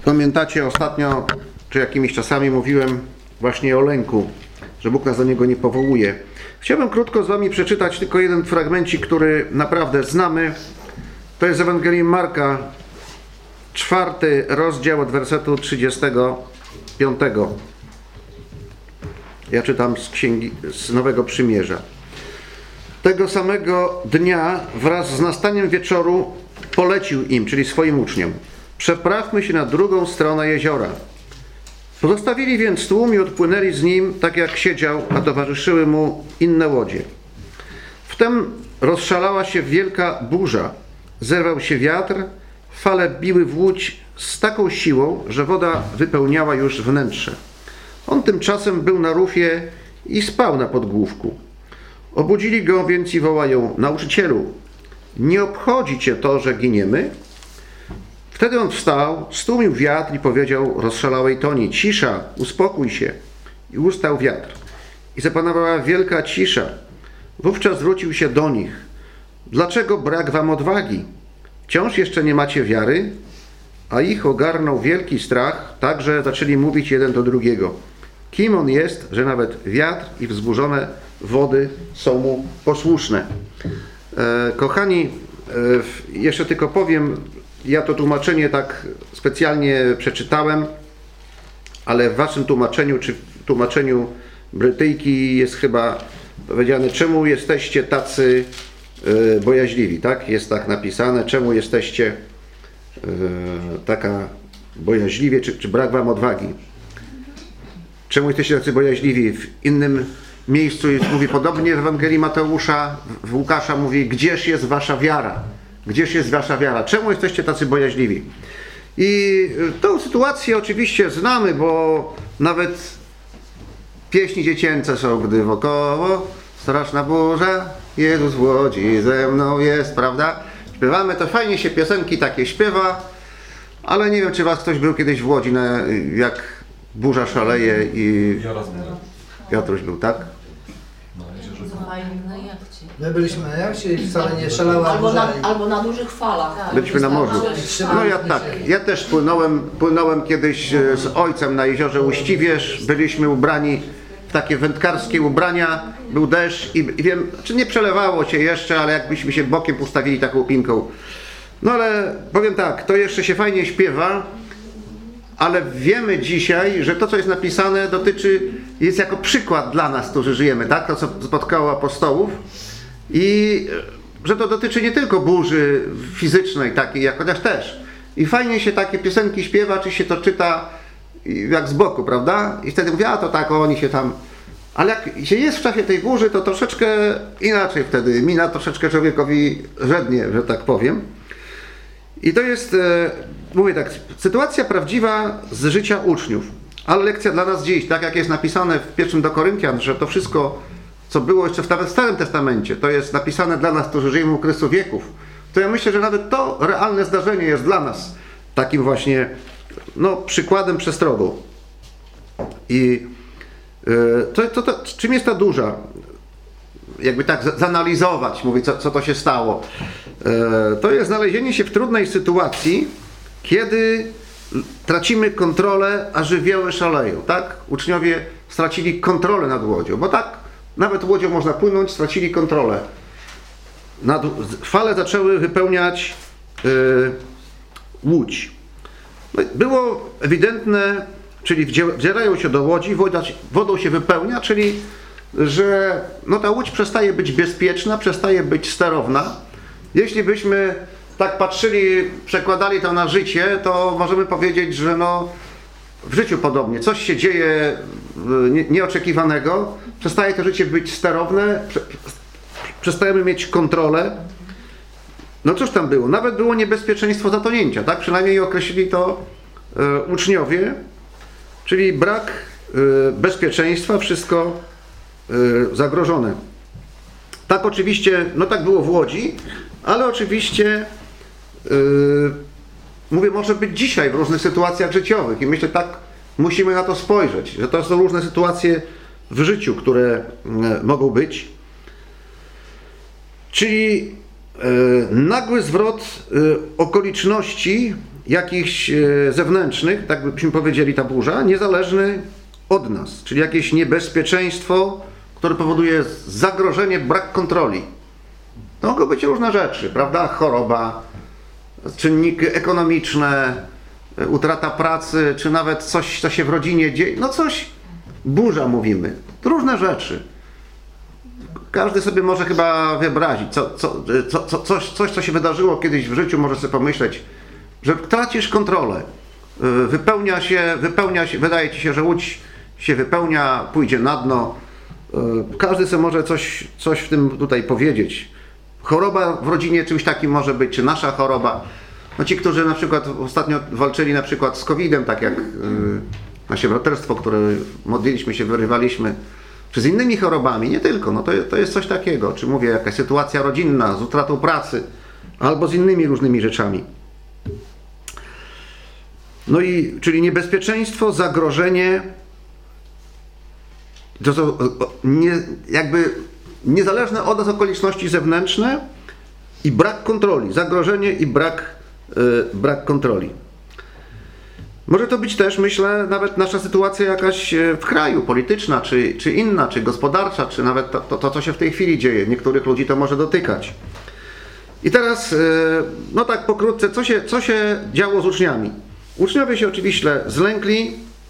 Pamiętacie, ostatnio, czy jakimiś czasami mówiłem właśnie o lęku, że Bóg nas do niego nie powołuje. Chciałbym krótko z wami przeczytać tylko jeden fragmencik, który naprawdę znamy. To jest z Ewangelii Marka, 4 rozdział od wersetu 35. Ja czytam z księgi, z Nowego Przymierza. Tego samego dnia wraz z nastaniem wieczoru polecił im, czyli swoim uczniom: przeprawmy się na drugą stronę jeziora. Pozostawili więc tłum i odpłynęli z nim, tak jak siedział, a towarzyszyły mu inne łodzie. Wtem rozszalała się wielka burza, zerwał się wiatr, fale biły w łódź z taką siłą, że woda wypełniała już wnętrze. On tymczasem był na rufie i spał na podgłówku. Obudzili go więc i wołają: nauczycielu, nie obchodzi cię to, że giniemy? Wtedy on wstał, stłumił wiatr i powiedział rozszalałej toni: cisza, uspokój się. I ustał wiatr. I zapanowała wielka cisza. Wówczas zwrócił się do nich: dlaczego brak wam odwagi? Wciąż jeszcze nie macie wiary? A ich ogarnął wielki strach, tak że zaczęli mówić jeden do drugiego: kim on jest, że nawet wiatr i wzburzone wody są mu posłuszne. Kochani, jeszcze tylko powiem, ja to tłumaczenie tak specjalnie przeczytałem, ale w waszym tłumaczeniu, czy w tłumaczeniu Brytyjki jest chyba powiedziane: czemu jesteście tacy bojaźliwi, tak? Jest tak napisane: czemu jesteście taka bojaźliwie, czy brak wam odwagi? Czemu jesteście tacy bojaźliwi? W innym miejscu mówi podobnie w Ewangelii Mateusza, w Łukasza mówi: gdzież jest wasza wiara? Gdzież jest wasza wiara? Czemu jesteście tacy bojaźliwi? I tą sytuację oczywiście znamy, bo nawet pieśni dziecięce są: gdy wokoło straszna burza, Jezus w łodzi ze mną jest, prawda? Śpiewamy, to fajnie się piosenki takie śpiewa, ale nie wiem, czy was ktoś był kiedyś w Łodzi, jak burza szaleje i Piotruś był, tak? Na jachcie. My byliśmy na jachcie i wcale nie szalała Albo na dużych falach. Tak. Byliśmy na morzu. No ja tak, ja też płynąłem kiedyś z ojcem na jeziorze Uściwierz, byliśmy ubrani w takie wędkarskie ubrania, był deszcz i wiem, czy nie przelewało się jeszcze, ale jakbyśmy się bokiem postawili taką pinką. No ale powiem tak, to jeszcze się fajnie śpiewa, ale wiemy dzisiaj, że to, co jest napisane, jest jako przykład dla nas, którzy żyjemy, tak? To, co spotkało apostołów, i że to dotyczy nie tylko burzy fizycznej takiej, chociaż też. I fajnie się takie piosenki śpiewa, czy się to czyta jak z boku, prawda? I wtedy mówię: a to tak, oni się tam... Ale jak się jest w czasie tej burzy, to troszeczkę inaczej wtedy mina troszeczkę człowiekowi żednie, że tak powiem. I to jest, mówię tak, sytuacja prawdziwa z życia uczniów, ale lekcja dla nas dziś, tak jak jest napisane w 1 do Koryntian, że to wszystko, co było jeszcze w Starym Testamencie, to jest napisane dla nas, którzy żyjemy w okresu wieków, to ja myślę, że nawet to realne zdarzenie jest dla nas takim właśnie, no, przykładem, przestrogą. I czym jest ta duża? Jakby tak zanalizować, mówić, co to się stało. To jest znalezienie się w trudnej sytuacji, kiedy tracimy kontrolę, a żywioły szaleją, tak? Uczniowie stracili kontrolę nad łodzią, bo tak, nawet łodzią można płynąć, stracili kontrolę. Fale zaczęły wypełniać łódź. No, było ewidentne, czyli wdzierają się do łodzi, wodą się wypełnia, czyli że no, ta łódź przestaje być bezpieczna, przestaje być sterowna. Jeśli byśmy tak patrzyli, przekładali to na życie, to możemy powiedzieć, że no, w życiu podobnie. Coś się dzieje nieoczekiwanego, przestaje to życie być sterowne, przestajemy mieć kontrolę. No cóż tam było? Nawet było niebezpieczeństwo zatonięcia, tak? Przynajmniej określili to uczniowie, czyli brak bezpieczeństwa, wszystko zagrożone. Tak oczywiście, no tak było w Łodzi, ale oczywiście mówię, może być dzisiaj w różnych sytuacjach życiowych i myślę, tak musimy na to spojrzeć, że to są różne sytuacje w życiu, które mogą być. Czyli nagły zwrot okoliczności jakichś zewnętrznych, tak byśmy powiedzieli, ta burza, niezależny od nas, czyli jakieś niebezpieczeństwo, które powoduje zagrożenie, brak kontroli. To mogą być różne rzeczy, prawda? Choroba, czynniki ekonomiczne, utrata pracy, czy nawet coś, co się w rodzinie dzieje. No coś, burza mówimy. Różne rzeczy. Każdy sobie może chyba wyobrazić, coś, co się wydarzyło kiedyś w życiu, może sobie pomyśleć, że tracisz kontrolę. Wypełnia się, wydaje ci się, że łódź się wypełnia, pójdzie na dno. Każdy sobie może coś w tym tutaj powiedzieć. Choroba w rodzinie czymś takim może być, czy nasza choroba. No ci, którzy na przykład ostatnio walczyli na przykład z COVID-em, tak jak nasze braterstwo, które modliliśmy się, wyrywaliśmy, czy z innymi chorobami, nie tylko, no to jest coś takiego, czy mówię, jakaś sytuacja rodzinna, z utratą pracy, albo z innymi różnymi rzeczami. No i, czyli niebezpieczeństwo, zagrożenie, to są jakby niezależne od nas okoliczności zewnętrzne i brak kontroli, zagrożenie i brak kontroli. Może to być też, myślę, nawet nasza sytuacja jakaś w kraju, polityczna, czy inna, czy gospodarcza, czy nawet to, co się w tej chwili dzieje. Niektórych ludzi to może dotykać. I teraz, no tak pokrótce, co się działo z uczniami? Uczniowie się oczywiście zlękli,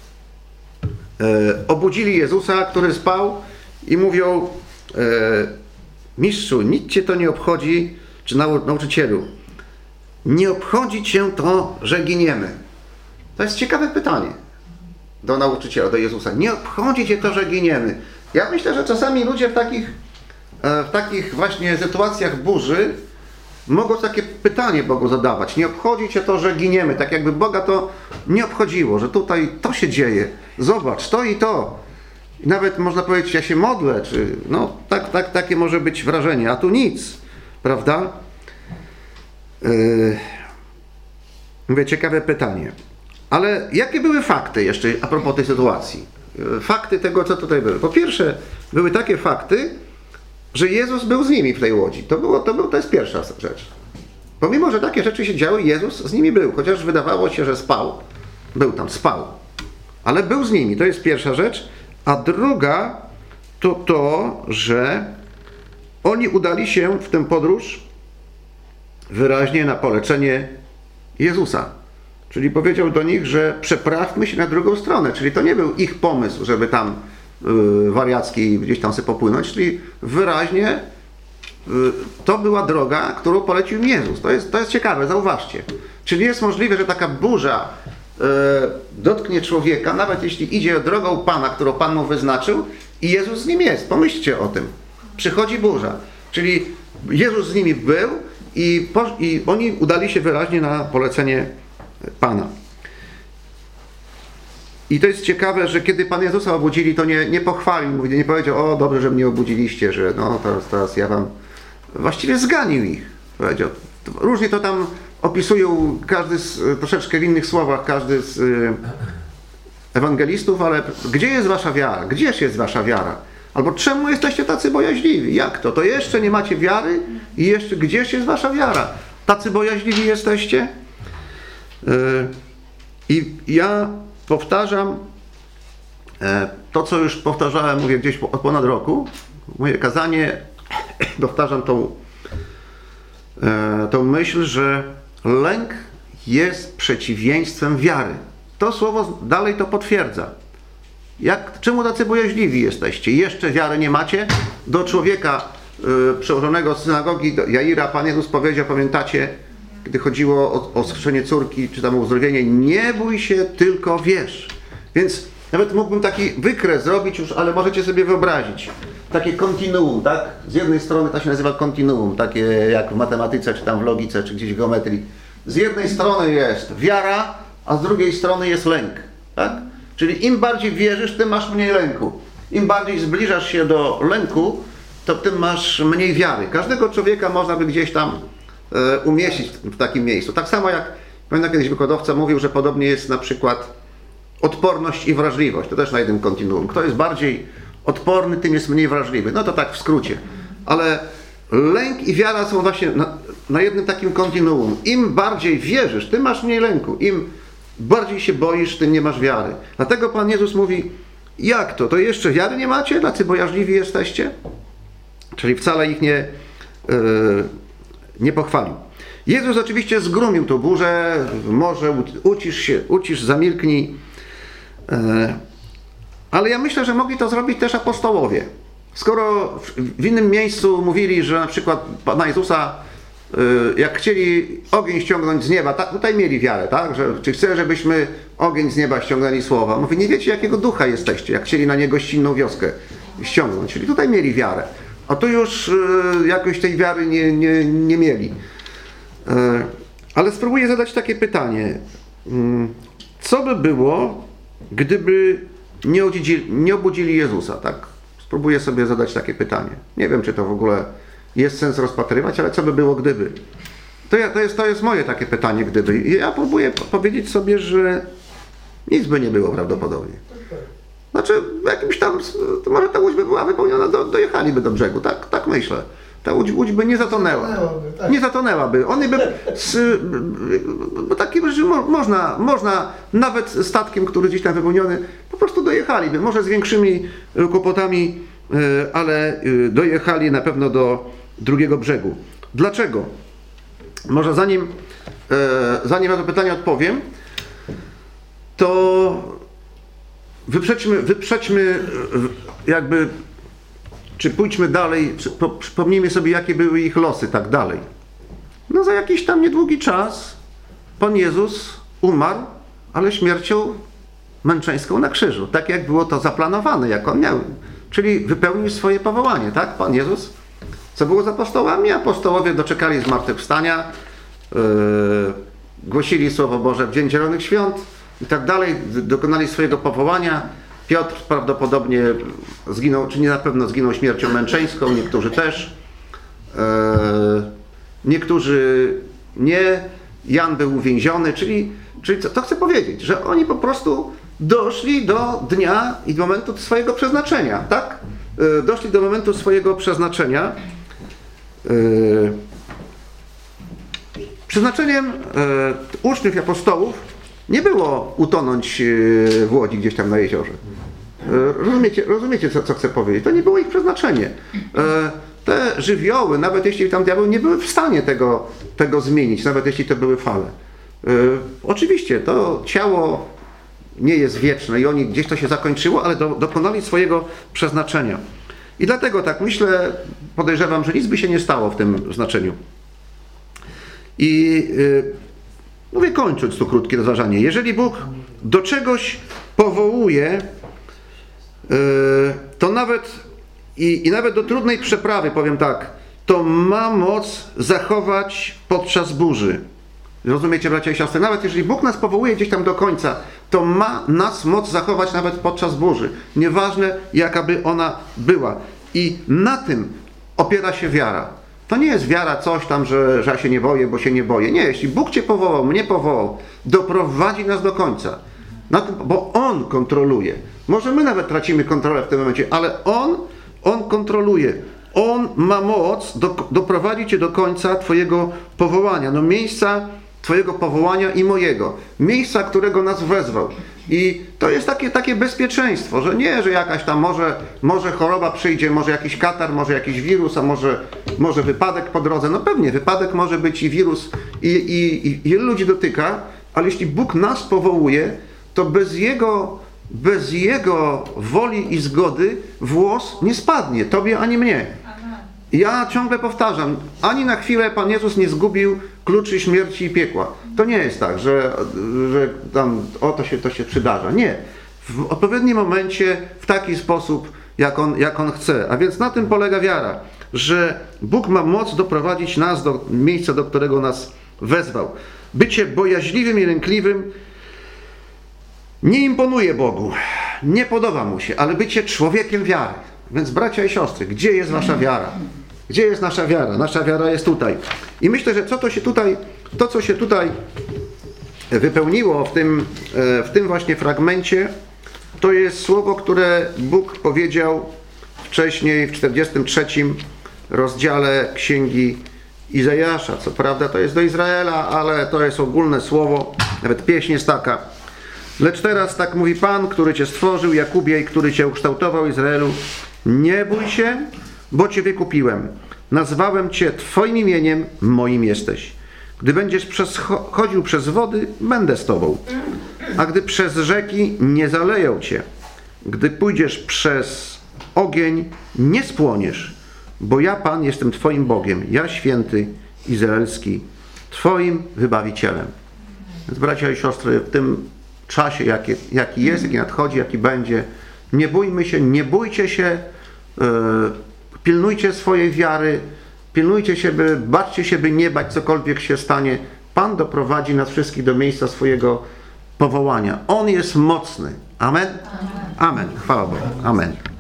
obudzili Jezusa, który spał i mówią: mistrzu, nic cię to nie obchodzi, czy nauczycielu, nie obchodzi cię to, że giniemy. To jest ciekawe pytanie do nauczyciela, do Jezusa. Nie obchodzi cię to, że giniemy. Ja myślę, że czasami ludzie w takich właśnie sytuacjach burzy mogą takie pytanie Bogu zadawać. Nie obchodzi cię to, że giniemy. Tak jakby Boga to nie obchodziło, że tutaj to się dzieje. Zobacz, to i to. I nawet można powiedzieć, ja się modlę, czy no takie może być wrażenie, a tu nic, prawda? Mówię, ciekawe pytanie. Ale jakie były fakty jeszcze a propos tej sytuacji? Fakty tego, co tutaj były. Po pierwsze, były takie fakty, że Jezus był z nimi w tej łodzi. To jest pierwsza rzecz. Pomimo, że takie rzeczy się działy, Jezus z nimi był. Chociaż wydawało się, że spał. Był tam, spał. Ale był z nimi. To jest pierwsza rzecz. A druga to, że oni udali się w tę podróż wyraźnie na polecenie Jezusa. Czyli powiedział do nich, że przeprawmy się na drugą stronę. Czyli to nie był ich pomysł, żeby tam wariacki gdzieś tam sobie popłynąć. Czyli wyraźnie to była droga, którą polecił im Jezus. To jest ciekawe, zauważcie. Czyli jest możliwe, że taka burza dotknie człowieka, nawet jeśli idzie drogą Pana, którą Pan mu wyznaczył i Jezus z nim jest. Pomyślcie o tym. Przychodzi burza. Czyli Jezus z nimi był i oni udali się wyraźnie na polecenie Pana. I to jest ciekawe, że kiedy Pan Jezusa obudzili, to nie pochwalił, nie powiedział: o, dobrze, że mnie obudziliście, że no teraz ja wam... Właściwie zganił ich. Powiedział. Różnie to tam opisują, każdy troszeczkę w innych słowach, każdy z ewangelistów, ale gdzie jest wasza wiara? Gdzież jest wasza wiara? Albo czemu jesteście tacy bojaźliwi? Jak to? To jeszcze nie macie wiary? I jeszcze gdzież jest wasza wiara? Tacy bojaźliwi jesteście? I ja powtarzam to, co już powtarzałem, mówię, gdzieś od ponad roku. Moje kazanie, powtarzam tą myśl, że lęk jest przeciwieństwem wiary. To słowo dalej to potwierdza. Czemu tacy bojaźliwi jesteście? Jeszcze wiary nie macie? Do człowieka przełożonego z synagogi, do Jaira, Pan Jezus powiedział, pamiętacie, kiedy chodziło o skrzeszenie córki, czy tam o uzdrowienie: nie bój się, tylko wierz. Więc nawet mógłbym taki wykres zrobić już, ale możecie sobie wyobrazić. Takie kontinuum, tak? Z jednej strony to się nazywa kontinuum, takie jak w matematyce, czy tam w logice, czy gdzieś w geometrii. Z jednej strony jest wiara, a z drugiej strony jest lęk, tak? Czyli im bardziej wierzysz, tym masz mniej lęku. Im bardziej zbliżasz się do lęku, to tym masz mniej wiary. Każdego człowieka można by gdzieś tam umieścić w takim miejscu. Tak samo jak, pamiętam, kiedyś wykładowca mówił, że podobnie jest na przykład odporność i wrażliwość. To też na jednym kontinuum. Kto jest bardziej odporny, tym jest mniej wrażliwy. No to tak w skrócie. Ale lęk i wiara są właśnie na jednym takim kontinuum. Im bardziej wierzysz, tym masz mniej lęku. Im bardziej się boisz, tym nie masz wiary. Dlatego Pan Jezus mówi, jak to? To jeszcze wiary nie macie? Tacy bojaźliwi jesteście? Czyli wcale ich nie pochwalił. Jezus oczywiście zgrumił tą burzę, może ucisz, zamilknij. Ale ja myślę, że mogli to zrobić też apostołowie. Skoro w innym miejscu mówili, że na przykład Pana Jezusa, jak chcieli ogień ściągnąć z nieba, tutaj mieli wiarę, tak? Że, czy chce, żebyśmy ogień z nieba ściągnęli słowa? Mówi, nie wiecie, jakiego ducha jesteście, jak chcieli na nie gościnną wioskę ściągnąć. Czyli tutaj mieli wiarę. A tu już jakoś tej wiary nie mieli. Ale spróbuję zadać takie pytanie. Co by było, gdyby nie obudzili Jezusa? Tak? Spróbuję sobie zadać takie pytanie. Nie wiem, czy to w ogóle jest sens rozpatrywać, ale co by było, gdyby? To jest moje takie pytanie, gdyby. I ja próbuję powiedzieć sobie, że nic by nie było prawdopodobnie. Znaczy, jakimś tam, to może ta łódź by była wypełniona, dojechaliby do brzegu, tak myślę. Ta łódź by nie zatonęła. Nie zatonęłaby. One by, bo takie rzeczy można, nawet statkiem, który gdzieś tam wypełniony, po prostu dojechaliby. Może z większymi kłopotami, ale dojechali na pewno do drugiego brzegu. Dlaczego? Może zanim na to pytanie odpowiem, to wyprzedźmy jakby, czy pójdźmy dalej, przypomnijmy sobie, jakie były ich losy, tak dalej. No za jakiś tam niedługi czas Pan Jezus umarł, ale śmiercią męczeńską na krzyżu, tak jak było to zaplanowane, jak On miał. Czyli wypełnił swoje powołanie, tak? Pan Jezus. Co było z apostołami? Apostołowie doczekali zmartwychwstania, głosili Słowo Boże w Dzień Zielonych Świąt i tak dalej, dokonali swojego powołania. Piotr prawdopodobnie zginął, czy nie na pewno zginął śmiercią męczeńską, niektórzy też. Niektórzy nie. Jan był uwięziony, czyli to chcę powiedzieć, że oni po prostu doszli do dnia i do momentu swojego przeznaczenia, tak? Doszli do momentu swojego przeznaczenia. Przeznaczeniem uczniów i apostołów nie było utonąć w łodzi gdzieś tam na jeziorze. Rozumiecie co chcę powiedzieć? To nie było ich przeznaczenie. Te żywioły, nawet jeśli tam diabeł, nie były w stanie tego zmienić, nawet jeśli to były fale. Oczywiście to ciało nie jest wieczne i oni gdzieś to się zakończyło, ale dokonali swojego przeznaczenia. I dlatego tak myślę, podejrzewam, że nic by się nie stało w tym znaczeniu. I mówię, kończąc to krótkie rozważanie. Jeżeli Bóg do czegoś powołuje, to nawet i nawet do trudnej przeprawy, powiem tak, to ma moc zachować podczas burzy. Rozumiecie, bracia i siostry? Nawet jeżeli Bóg nas powołuje gdzieś tam do końca, to ma nas moc zachować nawet podczas burzy. Nieważne, jaka by ona była. I na tym opiera się wiara. To nie jest wiara coś tam, że ja się nie boję, bo się nie boję. Nie, jeśli Bóg Cię powołał, mnie powołał, doprowadzi nas do końca. Na tym, bo On kontroluje. Może my nawet tracimy kontrolę w tym momencie, ale On kontroluje. On ma moc doprowadzić Cię do końca Twojego powołania. No miejsca Twojego powołania i mojego. Miejsca, którego nas wezwał. I to jest takie bezpieczeństwo, że nie, że jakaś tam może choroba przyjdzie, może jakiś katar, może jakiś wirus, a może wypadek po drodze. No pewnie, wypadek może być i wirus i wielu ludzi dotyka, ale jeśli Bóg nas powołuje, to bez Jego woli i zgody włos nie spadnie, Tobie ani mnie. Ja ciągle powtarzam, ani na chwilę Pan Jezus nie zgubił kluczy śmierci i piekła. To nie jest tak, że tam to się przydarza. Nie. W odpowiednim momencie, w taki sposób, jak on chce. A więc na tym polega wiara, że Bóg ma moc doprowadzić nas do miejsca, do którego nas wezwał. Bycie bojaźliwym i lękliwym nie imponuje Bogu, nie podoba Mu się, ale bycie człowiekiem wiary. Więc bracia i siostry, gdzie jest wasza wiara? Gdzie jest nasza wiara? Nasza wiara jest tutaj. I myślę, że to co się tutaj wypełniło w tym właśnie fragmencie, to jest słowo, które Bóg powiedział wcześniej w 43 rozdziale Księgi Izajasza. Co prawda to jest do Izraela, ale to jest ogólne słowo. Nawet pieśń jest taka. Lecz teraz tak mówi Pan, który Cię stworzył, Jakubie, i który Cię ukształtował, Izraelu. Nie bój się, bo Cię wykupiłem. Nazwałem Cię Twoim imieniem, moim jesteś. Gdy będziesz chodził przez wody, będę z Tobą. A gdy przez rzeki, nie zaleją Cię. Gdy pójdziesz przez ogień, nie spłoniesz. Bo ja, Pan, jestem Twoim Bogiem. Ja, święty Izraelski, Twoim Wybawicielem. Więc bracia i siostry, w tym czasie, jaki jest, jaki nadchodzi, jaki będzie, nie bójmy się, nie bójcie się, pilnujcie swojej wiary, pilnujcie się, baczcie się, by nie bać, cokolwiek się stanie. Pan doprowadzi nas wszystkich do miejsca swojego powołania. On jest mocny. Amen? Amen. Chwała Bogu. Amen.